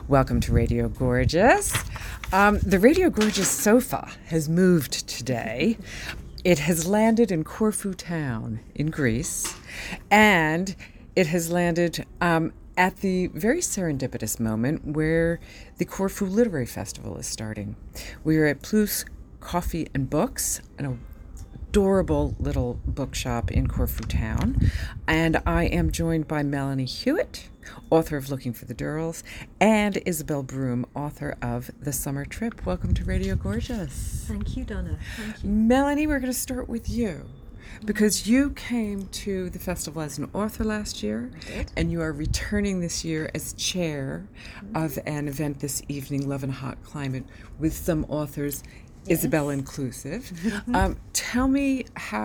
Welcome to Radio Gorgeous. The Radio Gorgeous sofa has moved today. It has landed in Corfu town in Greece, and it has landed at the very serendipitous moment where the Corfu Literary Festival is starting. We are at Plus Coffee and Books, an adorable little bookshop in Corfu town, and I am joined by Melanie Hewitt, author of Looking for the Durrells, and Isabel Broom, author of The Summer Trip. Welcome to Radio Gorgeous. Thank you, Donna. Thank you. Melanie, we're going to start with you, because you came to the festival as an author last year, and you are returning this year as chair of an event this evening, Love and Hot Climate, with some authors, yes, Isabel inclusive. Tell me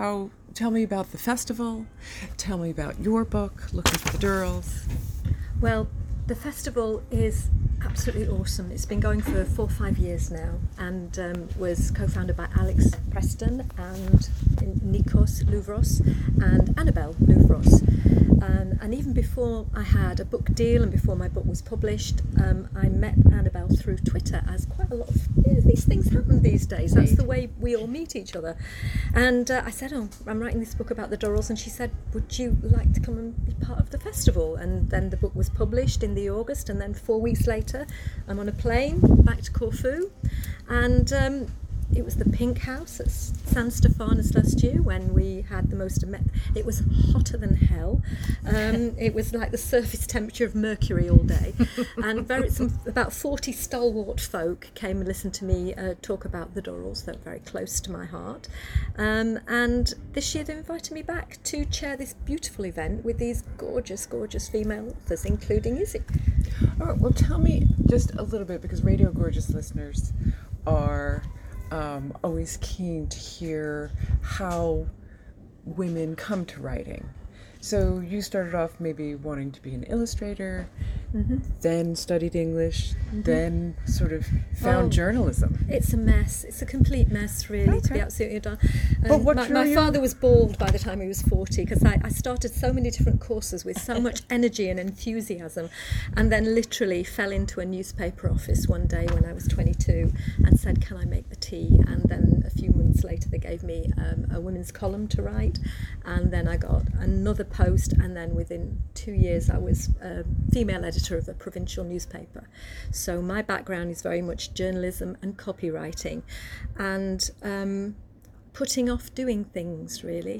about the festival. Tell me about your book, Looking for the Durrells. Well, the festival is absolutely awesome. It's been going for 4 or 5 years now, and was co-founded by Alex Preston and Nikos Louvros and Annabelle Louvros. And even before I had a book deal and before my book was published, I met Annabelle through Twitter, as quite a lot of these things happen these days. That's the way we all meet each other. And I said, I'm writing this book about the Durrells, and she said, would you like to come and be part of the festival? And then the book was published in the August, and then 4 weeks later I'm on a plane back to Corfu, and it was the Pink House at San Stefanos last year when we had the most. It was hotter than hell. It was like the surface temperature of Mercury all day, and about 40 stalwart folk came and listened to me talk about the Durrells. They're very close to my heart, and this year they invited me back to chair this beautiful event with these gorgeous, gorgeous female authors, including Izzy. All right, well, tell me just a little bit, because Radio Gorgeous listeners are always keen to hear how women come to writing. So you started off maybe wanting to be an illustrator, then studied English, then sort of found journalism. It's a mess. It's a complete mess, really, to be absolutely done. But my father was bald by the time he was 40, because I started so many different courses with so much energy and enthusiasm, and then literally fell into a newspaper office one day when I was 22 and said, can I make the tea? And then a few months later they gave me a women's column to write, and then I got another post, and then within 2 years I was a female editor of a provincial newspaper. So my background is very much journalism and copywriting, and putting off doing things, really.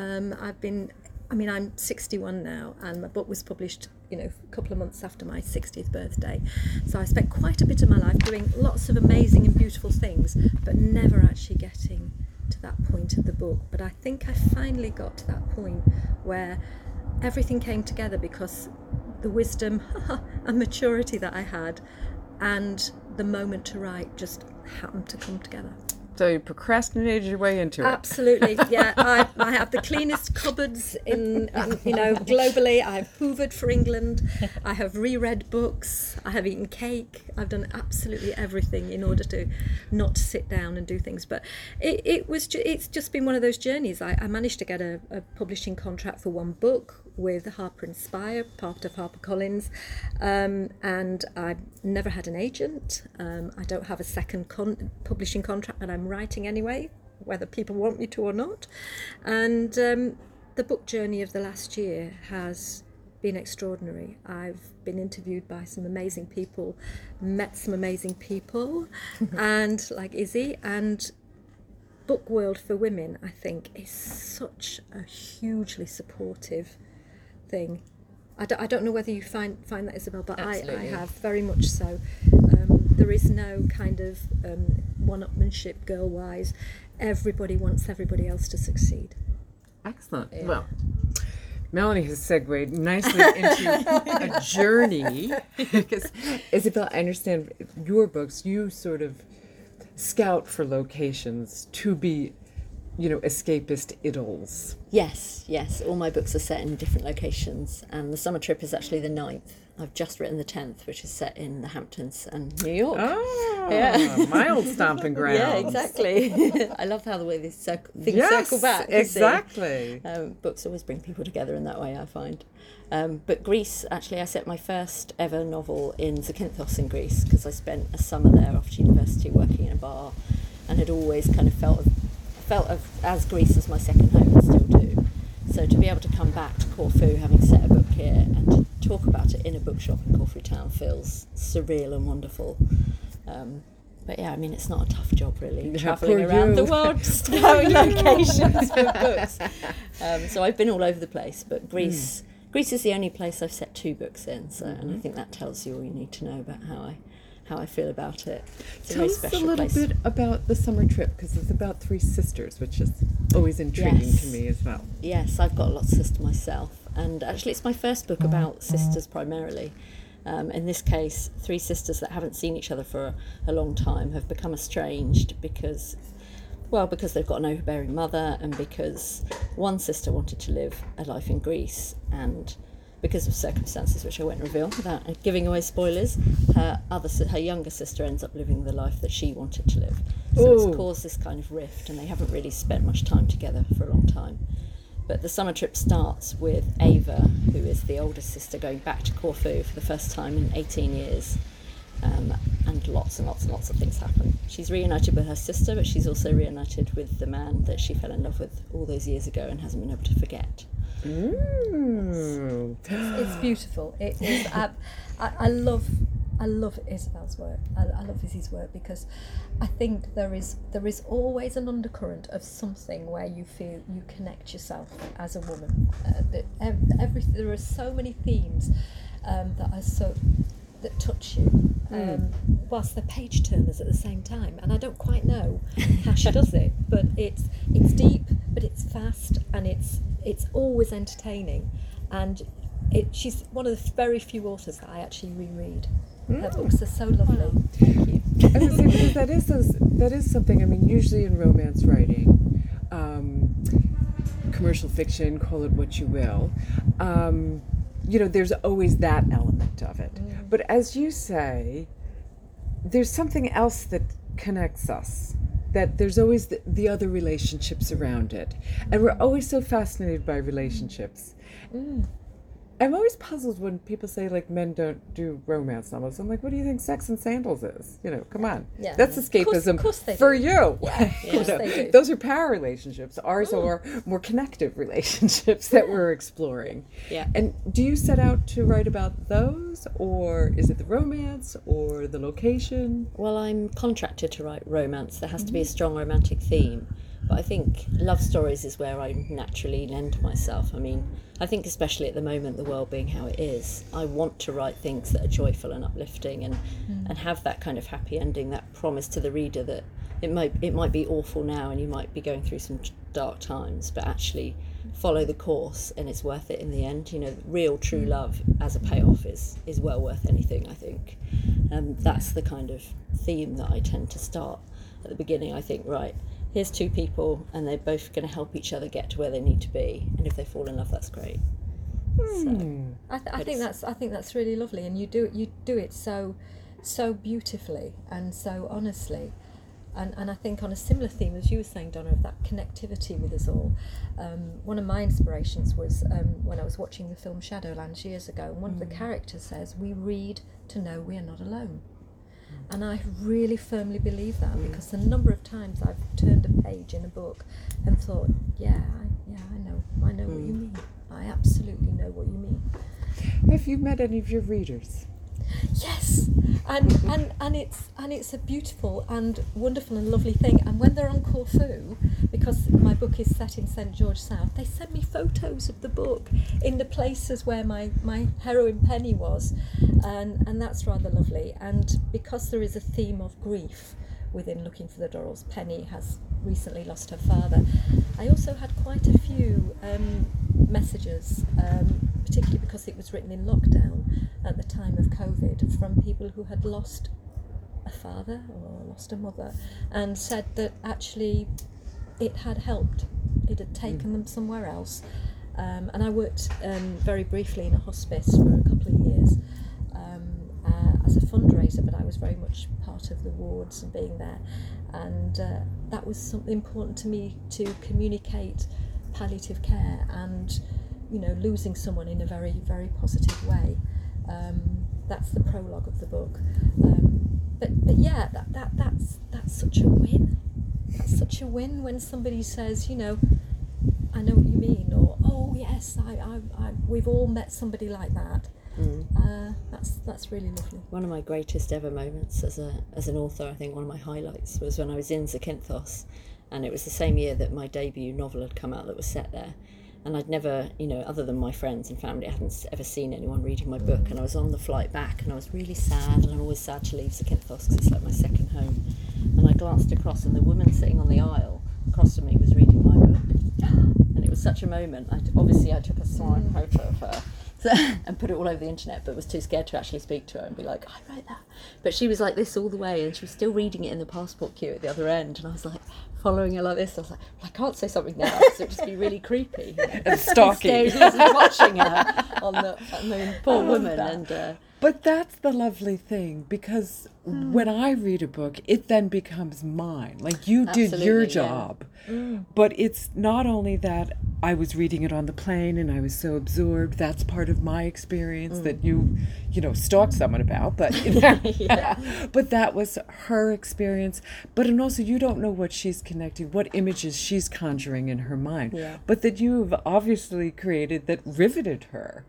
I'm 61 now, and my book was published a couple of months after my 60th birthday. So I spent quite a bit of my life doing lots of amazing and beautiful things, but never actually getting to that point of the book. But I think I finally got to that point where everything came together, because the wisdom and maturity that I had and the moment to write just happened to come together. So you procrastinated your way into it. Absolutely, yeah. I have the cleanest cupboards in globally. I've hoovered for England. I have reread books. I have eaten cake. I've done absolutely everything in order to not sit down and do things. But it's just been one of those journeys. I managed to get a publishing contract for one book with Harper Inspire, part of HarperCollins, and I've never had an agent. I don't have a second publishing contract, but I'm writing anyway, whether people want me to or not. And the book journey of the last year has been extraordinary. I've been interviewed by some amazing people, met some amazing people, and like Izzy, and Book World for Women, I think, is such a hugely supportive thing. I don't know whether you find that, Isabel, but I have very much so. There is no kind of one-upmanship girl-wise. Everybody wants everybody else to succeed. Excellent. Yeah. Well, Melanie has segued nicely into a journey, because Isabel, I understand your books, you sort of scout for locations to be escapist idylls. Yes. All my books are set in different locations, and The Summer Trip is actually the 9th I've just written the 10th, which is set in the Hamptons and New York. Oh, Yeah. my old stomping grounds. Yeah, exactly. I love how the way these things circle back. you see. Exactly. Books always bring people together in that way, I find. But Greece, actually, I set my first ever novel in Zakynthos in Greece, because I spent a summer there after university working in a bar, and had always kind of felt as Greece as my second home, and still do. So to be able to come back to Corfu, having set a book here, and to talk about it in a bookshop in Corfu town feels surreal and wonderful. But yeah, I mean, it's not a tough job really, travelling around the world, just having locations for books. So I've been all over the place, but Greece is the only place I've set 2 books in. So, and I think that tells you all you need to know about how I feel about it. It's a very special Tell us a little place. bit about the summer trip, because it's about 3 sisters, which is always intriguing to me as well. Yes, I've got a lot of sisters myself, and actually it's my first book about sisters primarily. In this case, 3 sisters that haven't seen each other for a long time have become estranged because they've got an overbearing mother, and because one sister wanted to live a life in Greece, and because of circumstances which I won't reveal without giving away spoilers, her younger sister ends up living the life that she wanted to live. So it's caused this kind of rift, and they haven't really spent much time together for a long time. But the summer trip starts with Ava, who is the oldest sister, going back to Corfu for the first time in 18 years. And lots and lots of things happen. She's reunited with her sister, but she's also reunited with the man that she fell in love with all those years ago and hasn't been able to forget. It's beautiful. It is. I love Isabel's work. I love Izzy's work, because I think there is always an undercurrent of something where you feel you connect yourself as a woman. There are so many themes that touch you, whilst they're page turners at the same time. And I don't quite know how she does it, but it's deep, but it's fast, and it's always entertaining. And she's one of the very few authors that I actually reread. Her books are so lovely. Thank you. I was going to say, because that is something. I mean, usually in romance writing, commercial fiction, call it what you will, there's always that element of it. But as you say, there's something else that connects us. That there's always the other relationships around it, and we're always so fascinated by relationships. I'm always puzzled when people say, like, men don't do romance novels. I'm like, what do you think Sex and Sandals is? Come on. Yeah. That's escapism Of course they for do. you. Yes, they do. Those are power relationships. Ours are more connective relationships that we're exploring. Yeah. And do you set out to write about those, or is it the romance or the location? Well, I'm contracted to write romance. There has to be a strong romantic theme. But I think love stories is where I naturally lend myself. I mean, I think especially at the moment, the world being how it is, I want to write things that are joyful and uplifting, and have that kind of happy ending, that promise to the reader that it might be awful now and you might be going through some dark times, but actually follow the course and it's worth it in the end. Real true love as a payoff is well worth anything, I think. That's the kind of theme that I tend to start at the beginning. I think, right, here's 2 people and they're both going to help each other get to where they need to be, and if they fall in love, that's great. I think that's really lovely, and you do it so beautifully and so honestly. And I think on a similar theme as you were saying, Donna, of that connectivity with us all, one of my inspirations was when I was watching the film Shadowlands years ago, and one of the characters says, we read to know we are not alone. And I really firmly believe that, because the number of times I've turned a page in a book and thought, I know what you mean. I absolutely know what you mean. Have you met any of your readers? Yes, and it's a beautiful and wonderful and lovely thing. And when they're on Corfu, because my book is set in St George South, they send me photos of the book in the places where my heroine Penny was, and that's rather lovely. And because there is a theme of grief within Looking for the Dorrells, Penny has recently lost her father. I also had quite a few messages, particularly because it was written in lockdown at the time of COVID, from people who had lost a father or lost a mother, and said that actually it had helped. It had taken them somewhere else. And I worked very briefly in a hospice for a couple of years, fundraiser, but I was very much part of the wards and being there, and that was something important to me, to communicate palliative care and, you know, losing someone in a very, very positive way. That's the prologue of the book. But yeah, that's such a win. That's such a win when somebody says, you know, I know what you mean, or oh yes, we've all met somebody like that. That's really lovely. One of my greatest ever moments as an author, I think one of my highlights, was when I was in Zakynthos, and it was the same year that my debut novel had come out that was set there. And I'd never, you know, other than my friends and family, I hadn't ever seen anyone reading my book. And I was on the flight back, and I was really sad, and I'm always sad to leave Zakynthos because it's like my second home. And I glanced across, and the woman sitting on the aisle across from me was reading my book. And it was such a moment. I took a slime photo of her and put it all over the internet, but was too scared to actually speak to her and be like, I wrote that. But she was like this all the way, and she was still reading it in the passport queue at the other end, and I was like following her like this. I was like, well, I can't say something now because it would just be really creepy. You know? And stalking. Watching her on the poor woman. And but that's the lovely thing, because when I read a book, it then becomes mine. Like, you did your Absolutely, job. But it's not only that I was reading it on the plane and I was so absorbed. That's part of my experience that you know, stalked someone about. But but that was her experience. But and also, you don't know what she's connecting, what images she's conjuring in her mind. Yeah. But that you've obviously created that riveted her.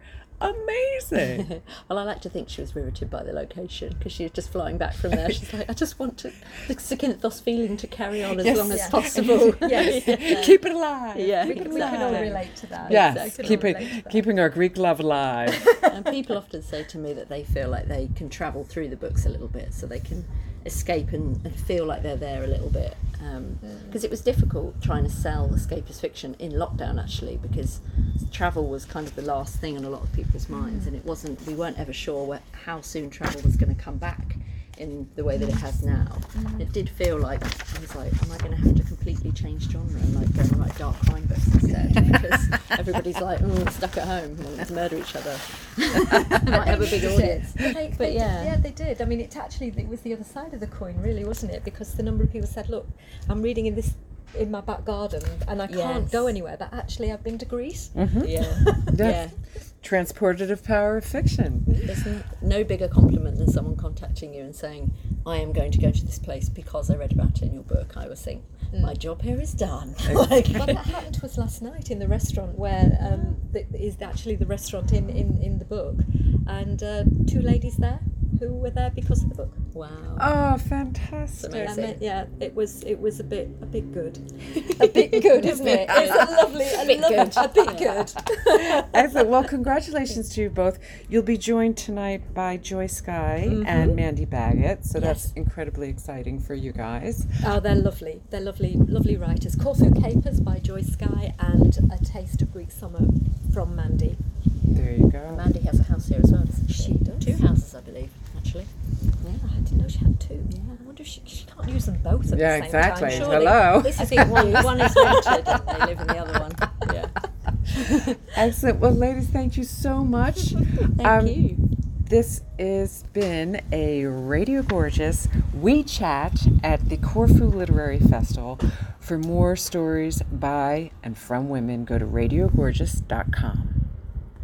Amazing. Well, I like to think she was riveted by the location, because she was just flying back from there. She's like, I just want the Zakynthos feeling to carry on as long as possible. Yes. Keep it alive. Yeah. We can all relate to that. Yes, Exactly. keeping our Greek love alive. And people often say to me that they feel like they can travel through the books a little bit, so they can escape and feel like they're there a little bit. Because it was difficult trying to sell escapist fiction in lockdown, actually, because travel was kind of the last thing on a lot of people's minds, and we weren't ever sure how soon travel was going to come back in the way that it has now. It did feel like, I was like, am I going to have to completely change genre and like go and write dark crime books instead? Because everybody's like, stuck at home, wanting to murder each other. Might have a big audience. But yeah, they did. I mean, it was the other side of the coin, really, wasn't it? Because the number of people said, look, I'm reading in my back garden and I can't go anywhere, but actually I've been to Greece. Yeah. Transportative power of fiction. There's no bigger compliment than someone contacting you and saying, I am going to go to this place because I read about it in your book. I always think, my job here is done. Well, that happened to us last night in the restaurant where is actually the restaurant in the book, and two ladies there who were there because of the book. Wow. Oh, fantastic. Amazing. It was a bit good. A bit good, isn't it? It's a lovely, a bit good. Excellent. Well, congratulations to you both. You'll be joined tonight by Joy Skye and Mandy Baggett, so that's incredibly exciting for you guys. Oh, they're lovely. They're lovely writers. Corfu Capers by Joy Skye and A Taste of Greek Summer from Mandy. There you go. Mandy has a house here as well, doesn't she? She does. 2 houses, I believe, actually. Yeah, I didn't know she had 2. Yeah, I wonder if she can't use them both at the same exactly. time. Surely. Hello. I think one is rented and they live in the other one. Yeah. Excellent. Well, ladies, thank you so much. Thank you. This has been a Radio Gorgeous We Chat at the Corfu Literary Festival. For more stories by and from women, go to radiogorgeous.com.